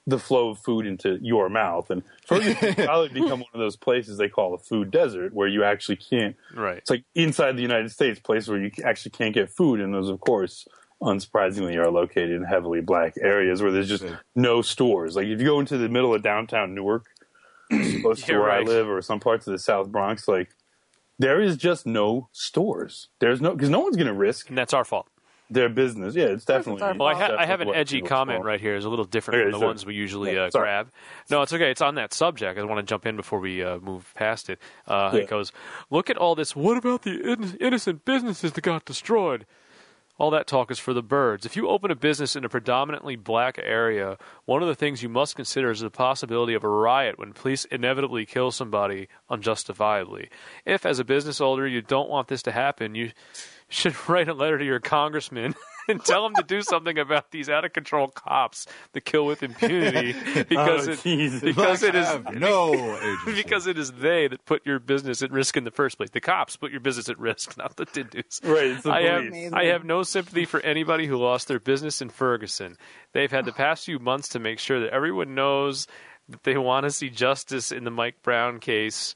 the flow of food into your mouth. And Ferguson probably become one of those places they call a food desert, where you actually can't. Right. It's like inside the United States, place where you actually can't get food, and those, of course, unsurprisingly, are located in heavily black areas where there's just no stores. Like if you go into the middle of downtown Newark, close to Yeah, where right. I live, or some parts of the South Bronx, like there is just no stores. There's no because no one's going to risk And that's our fault. their business. Yeah, it's definitely. our Well, I, ha- I have an definitely edgy what comment people's right here. It's a little different Okay, from the sure. ones we usually Yeah, uh, sorry. grab. No, it's okay. It's on that subject. I want to jump in before we uh, move past it. Uh, Yeah. It goes, look at all this. What about the in- innocent businesses that got destroyed? All that talk is for the birds. If you open a business in a predominantly black area, one of the things you must consider is the possibility of a riot when police inevitably kill somebody unjustifiably. If, as a business owner, you don't want this to happen, you should write a letter to your congressman and tell him to do something about these out-of-control cops that kill with impunity because Oh, it Jesus. because it is Have no agency. because it is they that put your business at risk in the first place. The cops put your business at risk, not the Dindus. Right, it's the I have police. I have no sympathy for anybody who lost their business in Ferguson. They've had the past few months to make sure that everyone knows that they want to see justice in the Mike Brown case.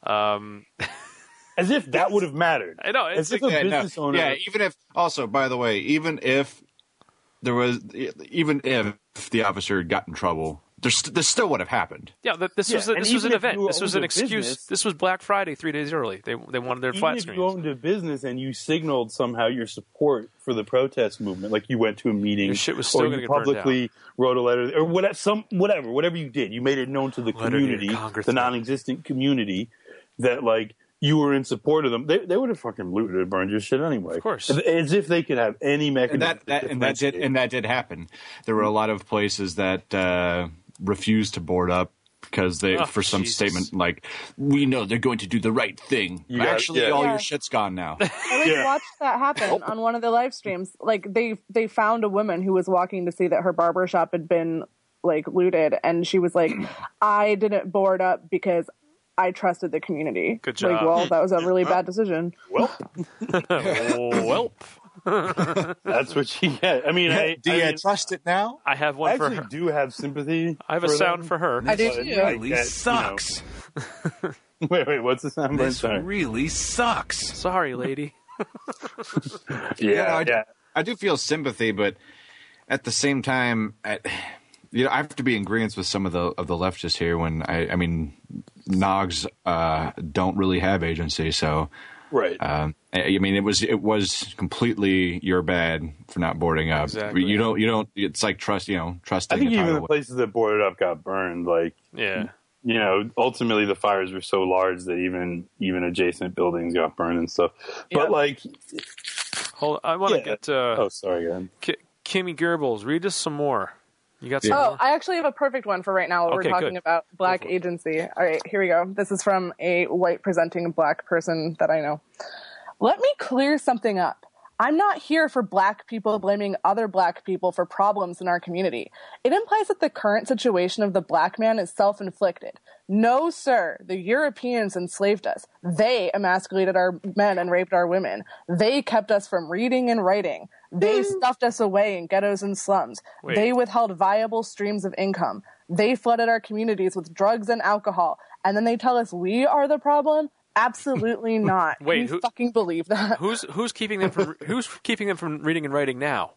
Um, As if that would have mattered. I know, it's As if like- a Yeah, no. business owner. Yeah, even if also, by the way, even if there was, even if the officer had got in trouble, there's this still would have happened. yeah, th- this Yeah, was a, and this was an even if event. you This was owned an a excuse. business- This was Black Friday three days early. They they wanted their Even flat if screens. you owned a business and you signaled somehow your support for the protest movement, like you went to a meeting, Your shit was still or gonna you get burned publicly wrote a letter, or whatever, some whatever, whatever you did, you made it known to the Letter to your community, the congressman. non-existent community, that like you were in support of them. They they would have fucking looted and burned your shit anyway. Of course. as, as if they could have any And mechanism. that, that to and that did differentiate. and that did happen. There were a lot of places that uh, refused to board up because they, Oh, for some Jesus. statement like, "We know they're going to do the right thing." You got- Actually, yeah. all Yeah. your shit's gone now. I like Yeah. watched that happen on one of the live streams. Like they they found a woman who was walking to see that her barber shop had been like looted, and she was like, "I didn't board up because I trusted the community." Good Like, job. well, that was a really bad decision. Well, Oh, well, that's what she had. I mean, I, do I you mean, trust it now? I have I one for actually her. do have sympathy. I have a for sound them. for her. I do But, too. like, really that, you know- sucks. Wait, wait, what's the sound? This Sorry. really sucks. Sorry, lady. Yeah, I, yeah. I do feel sympathy, but at the same time, I, you know, I have to be in agreement with some of the of the leftists here. When I, I mean, Nogs uh, don't really have agency, so Right. um, I I mean, it was it was completely your bad for not boarding up. Exactly. You don't you don't. It's like trust. You know, trusting. I think a even tidal the places that boarded up got burned. Like, Yeah. you know, ultimately the fires were so large that even even adjacent buildings got burned and stuff. Yeah. But like, Hold. I want to Yeah. get uh, oh, sorry, go ahead. Ki- Kimmy Goebbels. Read us some more. You got some Oh, more? I actually have a perfect one for right now. While Okay, we're talking good. about black Go for it. agency. All right, here we go. This is from a white presenting black person that I know. Let me clear something up. I'm not here for black people blaming other black people for problems in our community. It implies that the current situation of the black man is self-inflicted. No, sir. The Europeans enslaved us. They emasculated our men and raped our women. They kept us from reading and writing. They stuffed us away in ghettos and slums. Wait. They withheld viable streams of income. They flooded our communities with drugs and alcohol. And then they tell us we are the problem? Absolutely not. Wait, Can you who- fucking believe that? Who's who's keeping them from who's keeping them from reading and writing now?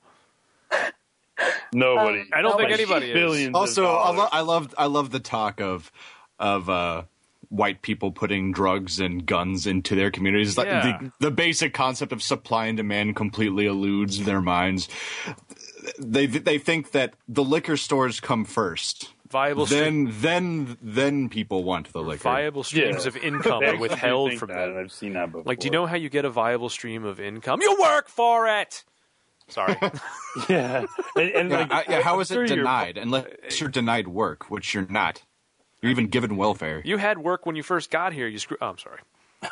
Nobody. Um, I don't think Nobody. anybody is. Billions. Also, of I, dollars. lo- I love I love the talk of of uh, white people putting drugs and guns into their communities. Like Yeah. the, the basic concept of supply and demand completely eludes their minds. They they think that the liquor stores come first. Viable stream, Then then then people want the liquor. viable streams Yeah. of income They are actually do withheld think from that, and them. I've seen that before. Like, do you know how you get a viable stream of income? You work for it. Sorry. Yeah. And, and Yeah, like, I- yeah, how I'm is sure it you're- denied? Unless you're denied work, which you're not. You're even given welfare. You had work when you first got here. You screw. Oh, I'm sorry.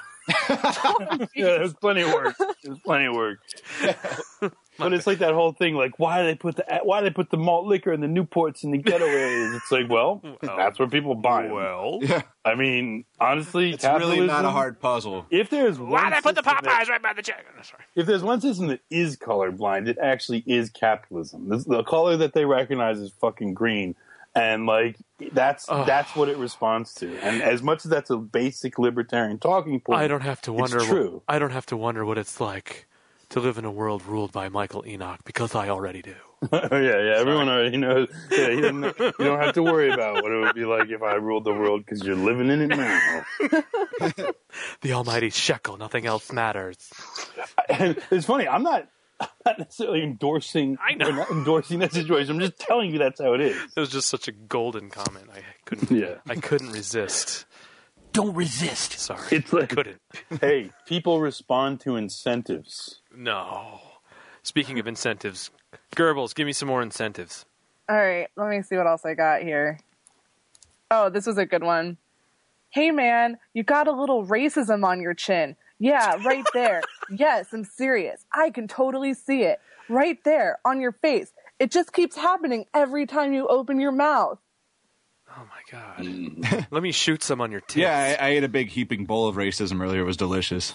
Yeah, there's plenty of work. There's plenty of work. But it's like that whole thing, like why do they put the why do they put the malt liquor and the Newports in the ghetto areas? It's like, well, that's where people buy 'em. Well, Yeah, I mean, honestly, it's really not a capitalism- hard puzzle. If there's one why did I put the system that- Popeyes right by the chicken? Sorry. if there's one system that is colorblind, it actually is capitalism. This, the color that they recognize is fucking green, And like that's Ugh. that's what it responds to. And as much as that's a basic libertarian talking point, I don't have to wonder. it's true. What, I don't have to wonder what it's like to live in a world ruled by Michael Enoch because I already do. yeah, yeah. Everyone already knows. Yeah, you, don't, you don't have to worry about what it would be like if I ruled the world because you're living in it now. The almighty shekel, nothing else matters. And it's funny. I'm not. I'm not necessarily endorsing. I know. Or not endorsing that situation. I'm just telling you that's how it is. It was just such a golden comment. I couldn't. Yeah. I couldn't resist. Don't resist. Sorry, It's like- I couldn't. Hey, people respond to incentives. No. Speaking of incentives, Goebbels, give me some more incentives. All right, let me see what else I got here. Oh, this was a good one. Hey, man, you got a little racism on your chin. Yeah, right there. Yes, I'm serious. I can totally see it. Right there, on your face. It just keeps happening every time you open your mouth. Oh, my God. Let me shoot some on your tits. Yeah, I, I ate a big heaping bowl of racism earlier. It was delicious.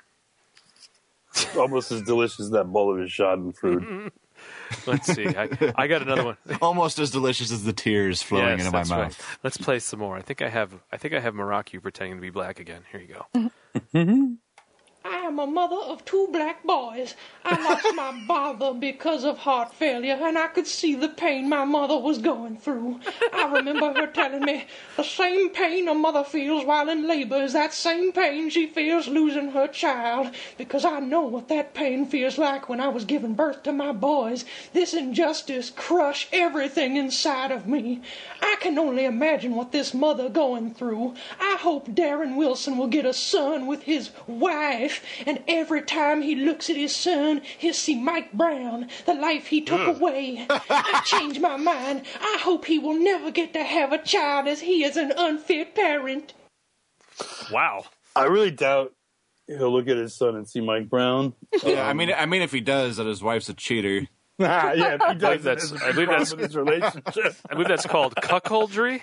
Almost as delicious as that bowl of his schadenfreude. Let's see. I, I got another one. Almost as delicious as the tears flowing Yes, into my that's mouth. right. Let's play some more. I think I have. I think I have Morocco pretending to be black again. Here you go. I am a mother of two black boys. I lost my father because of heart failure, and I could see the pain my mother was going through. I remember her telling me, the same pain a mother feels while in labor is that same pain she feels losing her child, because I know what that pain feels like when I was giving birth to my boys. This injustice crushed everything inside of me. I can only imagine what this mother going through. I hope Darren Wilson will get a son with his wife, and every time he looks at his son, he'll see Mike Brown, the life he took away. I changed my mind. I hope he will never get to have a child, as he is an unfit parent. Wow. I really doubt he'll look at his son and see Mike Brown. Yeah, I mean, I mean, if he does, that his wife's a cheater. Ah, yeah, if he I does, believe that's. there's a I believe problem that's. with his relationship. I believe that's called cuckoldry.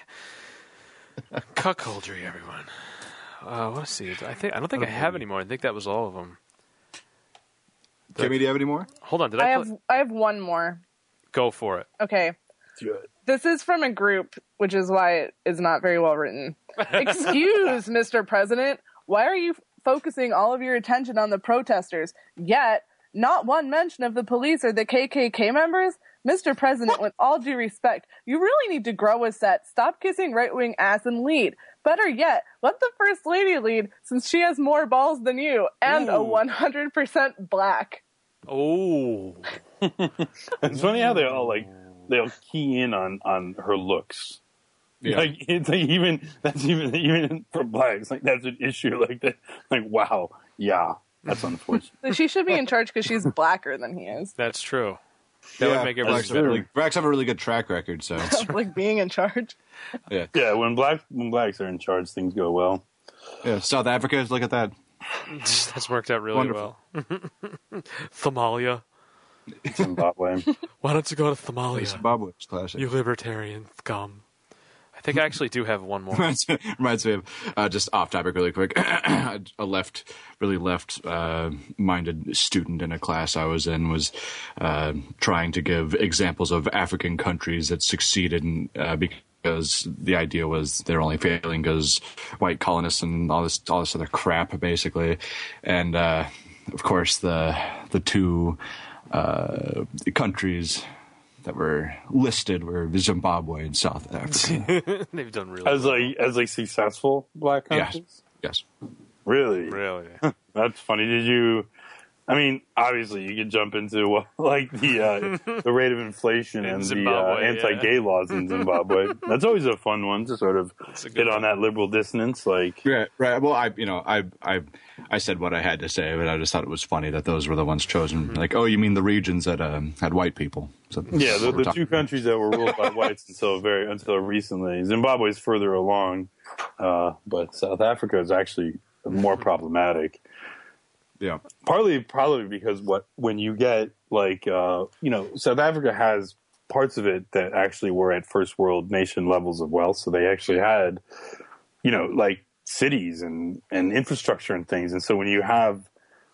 Cuckoldry, everyone. Uh, let's see. I think I don't think I have any more. I think that was all of them. Kimmy, do you have any more? Hold on. Did I I, have put, I have one more. go for it? Okay. This is from a group, which is why it is not very well written. Excuse, Mister President, why are you focusing all of your attention on the protesters, yet not one mention of the police or the K K K members? Mister President, with all due respect, you really need to grow a set. Stop kissing right-wing ass and lead. Better yet, let the First Lady lead, since she has more balls than you, and a Ooh. one hundred percent black. Oh. It's funny how they all like they'll key in on on her looks. Yeah. Like it's like even that's even even for blacks, like that's an issue like that. Like wow, yeah, that's unfortunate. She should be in charge because she's blacker than he is. That's true. That yeah, would make everything blacks have, better. really, blacks have a really good track record, so Like being in charge. yeah. Yeah, when black when blacks are in charge, things go well. Yeah, South Africa, look at that. That's worked out really Wonderful. well. Somalia. Zimbabwe. Why don't you go to Somalia? Zimbabwe's classic. You libertarian scum. I think I actually do have one more. reminds, reminds me of uh, just off topic really quick. A left, really left uh, minded student in a class I was in was uh, trying to give examples of African countries that succeeded in, uh, because the idea was they're only failing because white colonists and all this all this other crap basically. And uh, of course the the two uh, countries that were listed were Zimbabwe and South Africa. They've done really As well. like as like successful black countries. Yes. Really? Really. That's funny. Did you? I mean, obviously, you could jump into well, like the uh, the rate of inflation In and Zimbabwe, the uh, anti-gay laws in Zimbabwe. That's always a fun one to sort of It's a good hit on one. that liberal dissonance. Like, Right, right. Well, I, you know, I, I, I said what I had to say, but I just thought it was funny that those were the ones chosen. Mm-hmm. Like, oh, you mean the regions that um, had white people? So that's yeah, the, what we're the talking two countries that were ruled by whites until very until recently. Zimbabwe is further along, uh, but South Africa is actually more problematic. Yeah, Partly, probably because what when you get like uh, you know, South Africa has parts of it that actually were at first world nation levels of wealth, so they actually had, you know, like cities and and infrastructure and things, and so when you have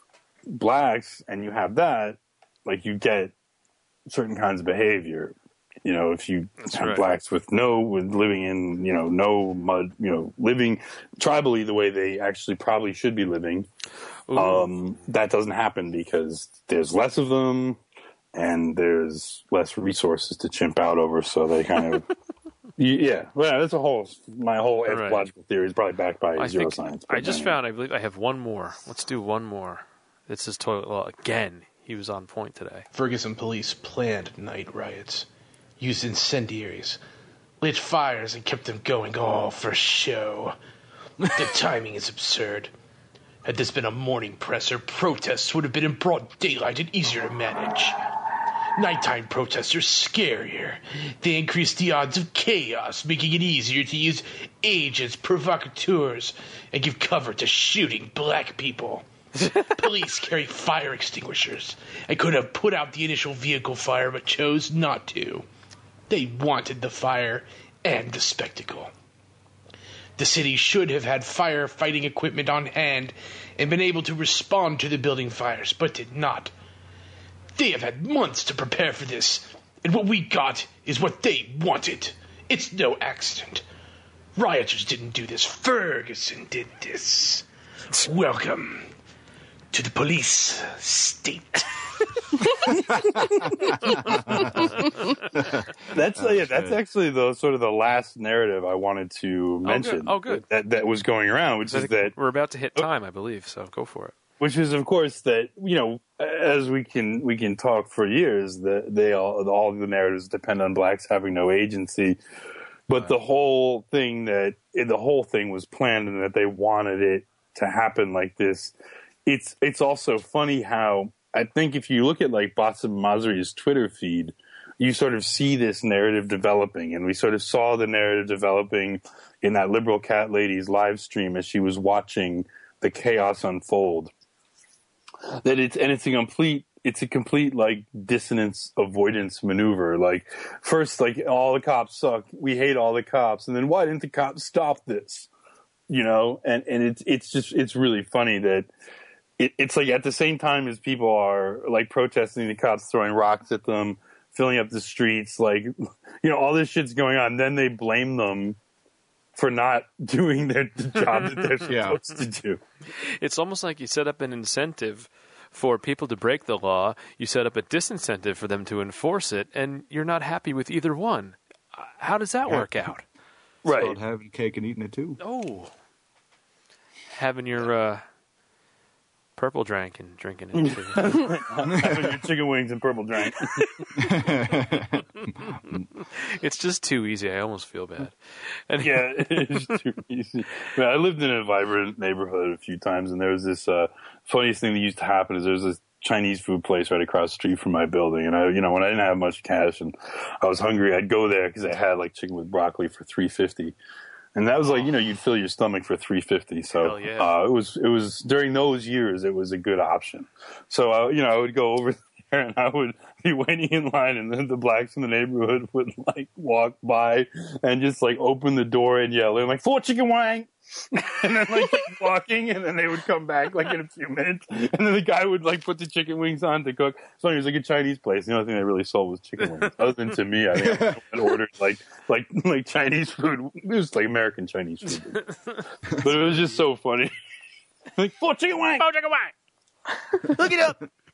blacks and you have that, like you get certain kinds of behavior. You know, if you That's have right. blacks with no, with living in, you know, no mud, you know, living tribally the way they actually probably should be living, um, that doesn't happen because there's less of them and there's less resources to chimp out over. So they kind of, yeah, well, that's a whole, my whole Right. anthropological theory is probably backed by I think neuroscience. I but just anyway. found, I believe I have one more. Let's do one more. This is toilet law again. He was on point today. Ferguson police planned night riots, used incendiaries, lit fires, and kept them going all for show. The timing is absurd. Had this been a morning presser, protests would have been in broad daylight and easier to manage. Nighttime protests are scarier. They increase the odds of chaos, making it easier to use agents, provocateurs, and give cover to shooting black people. Police carry fire extinguishers and could have put out the initial vehicle fire but chose not to. They wanted the fire and the spectacle. The city should have had firefighting equipment on hand and been able to respond to the building fires, but did not. They have had months to prepare for this, and what we got is what they wanted. It's no accident. Rioters didn't do this. Ferguson did this. Welcome to the police state. That's uh, yeah. That's actually the sort of the last narrative I wanted to mention. Oh, good. That that was going around, which I is think that, we're about to hit time, I believe. So go for it. which is of course that you know, as we can we can talk for years that they all all the narratives depend on blacks having no agency, but the whole thing that the whole thing was planned and that they wanted it to happen like this. It's it's also funny how I think if you look at like Bassem Masri's Twitter feed, you sort of see this narrative developing, and we sort of saw the narrative developing in that liberal cat lady's live stream as she was watching the chaos unfold. That it's and it's a complete it's a complete like dissonance avoidance maneuver. Like first, like all the cops suck, we hate all the cops, and then why didn't the cops stop this? You know, and and it's it's just it's really funny that. It, it's like at the same time as people are like protesting the cops throwing rocks at them, filling up the streets, like, you know, all this shit's going on. Then they blame them for not doing their the job that they're supposed Yeah. to do. It's almost like you set up an incentive for people to break the law. You set up a disincentive for them to enforce it, and you're not happy with either one. How does that work out? It's Right. called having cake and eating it too. Oh, having your uh, purple drink and drinking it too. Having your chicken wings and purple drink. It's just too easy. I almost feel bad. And Yeah, it's too easy. Man, I lived in a vibrant neighborhood a few times, and there was this uh, funniest thing that used to happen is there was this Chinese food place right across the street from my building, and I, you know, when I didn't have much cash and I was hungry, I'd go there because I had like chicken with broccoli for three fifty, and that was like, you know, you'd fill your stomach for three fifty. So Hell yeah. uh, it was it was during those years it was a good option. So uh, you know, I would go over there and I would be waiting in line, and then the blacks in the neighborhood would like walk by and just like open the door and yell, they're like, "Four chicken wing." And then like keep walking, and then they would come back like in a few minutes, and then the guy would like put the chicken wings on to cook. So it was like a Chinese place. The only thing they really sold was chicken wings. Other than to me, I think I ordered like like like Chinese food. It was like American Chinese food, but it was just so funny. Like four chicken wings. oh, chicken wing! Look it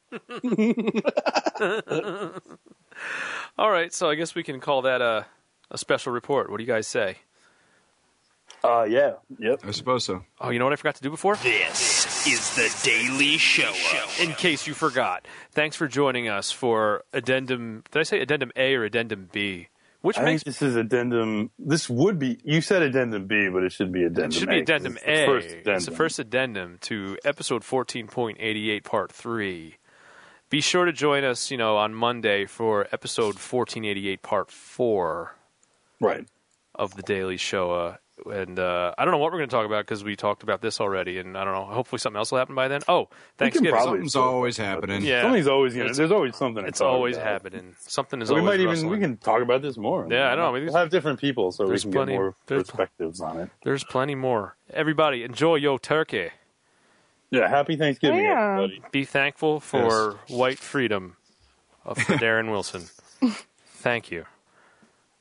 up. All right, so I guess we can call that a a special report. What do you guys say? Uh, yeah, yep. I suppose so. Oh, you know what I forgot to do before? This is the Daily Show. In case you forgot, thanks for joining us for addendum. Did I say addendum A or addendum B? Which I makes think this is addendum. This would be. You said addendum B, but it should be addendum. it should A, be 'cause addendum it's the A. first addendum. It's the first addendum to episode fourteen point eighty-eight, part three. Be sure to join us, you know, on Monday for episode fourteen eighty-eight, part four Right. of the Daily Show. Uh, and uh, I don't know what we're going to talk about because we talked about this already, and I don't know. Hopefully, something else will happen by then. Oh, Thanksgiving. probably- Something's always happening. Yeah. Something's always gonna. It's- There's always something. to It's talk always about. happening. Something is We always might even. rustling. We can talk about this more. Yeah, I know. I mean, we'll have different people so we there's can plenty- get more there's- perspectives on it. There's plenty more. Everybody, enjoy your turkey. Yeah. Happy Thanksgiving, Yeah. everybody. Be thankful for white freedom of Darren Wilson. Thank you.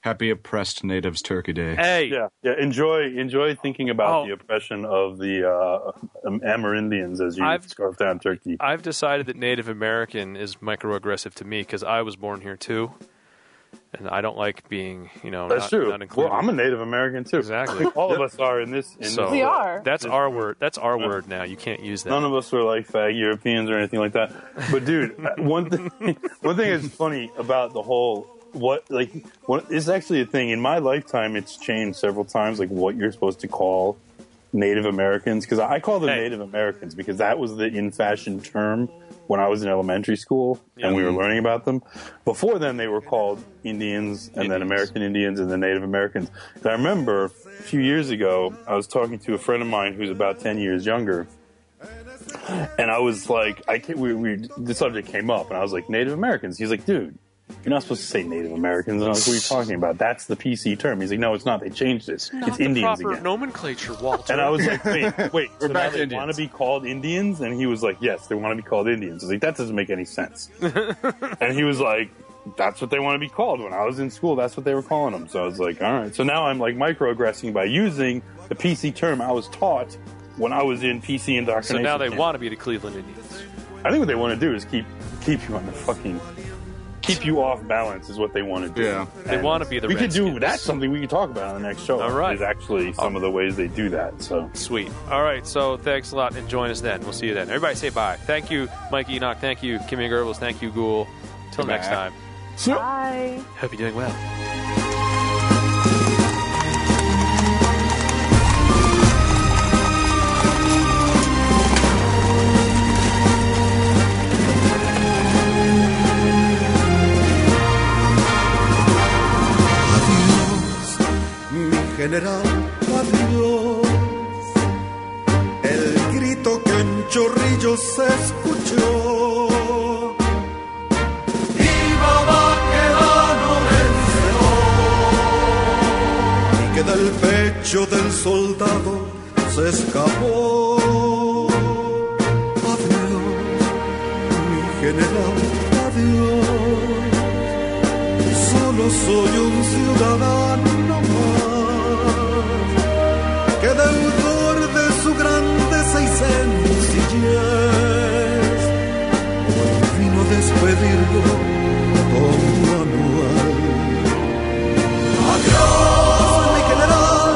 Happy oppressed natives Turkey Day. Hey, Yeah, yeah. Enjoy, enjoy thinking about Oh. the oppression of the uh, um, Amerindians as you I've- scarf down Turkey. I've decided that Native American is microaggressive to me because I was born here too, and I don't like being, you know, That's not, true. not included. Well, I'm a Native American too. Exactly. All of us are in this. In So this We are. That's our word. That's our word now. You can't use that. None of us are like fag Europeans or anything like that. But dude, one thing, one thing that's funny about the whole what like what is actually a thing in my lifetime. It's changed several times. Like what you're supposed to call Native Americans, because I call them Hey. Native Americans because that was the in fashion term when I was in elementary school and we were learning about them. Before then, they were called Indians and then Indians. American Indians and then Native Americans. And I remember a few years ago, I was talking to a friend of mine who's about ten years younger. And I was like, I can't, we, we, the subject came up, and I was like, Native Americans. He's like, dude, you're not supposed to say Native Americans. And I was like, what are you talking about? That's the P C term. He's like, no, it's not. They changed it. It's, Not the Indians proper again. nomenclature, Walter. And I was like, wait, wait. We're so back now to they Indians. want to be called Indians? And he was like, yes, they want to be called Indians. I was like, that doesn't make any sense. And he was like, that's what they want to be called. When I was in school, that's what they were calling them. So I was like, all right. So now I'm like microaggressing by using the P C term I was taught when I was in P C so indoctrination. now they camp. want to be the Cleveland Indians. I think what they want to do is keep keep you on the fucking keep you off balance is what they want to do. Yeah. They And want to be the we could do Redskins. that's something we could talk about on the next show. All right. Is actually some of the ways they do that. So Sweet. All right. So thanks a lot, and join us then. We'll see you then. Everybody say bye. Thank you, Mike Enoch. Thank you, Kimmy Goebbels. Thank you, Ghoul. Till Goodbye. next time. Bye. Hope you're doing well. Mi general, adiós. El grito que en Chorrillos se escuchó. Viva Baquedano vencedor. Y que del pecho del soldado se escapó. Adiós, mi general, adiós. Solo soy un ciudadano más, que deudor de su grandeza y sencillez, hoy vino a despedirlo don Manuel. Adiós, mi general,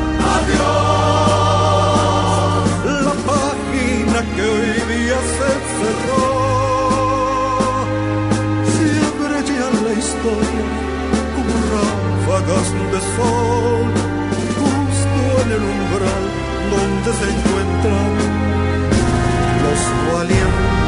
adiós, la página que hoy día se cerró. La historia como ráfagas de sol, justo en el umbral donde se encuentran los valientes.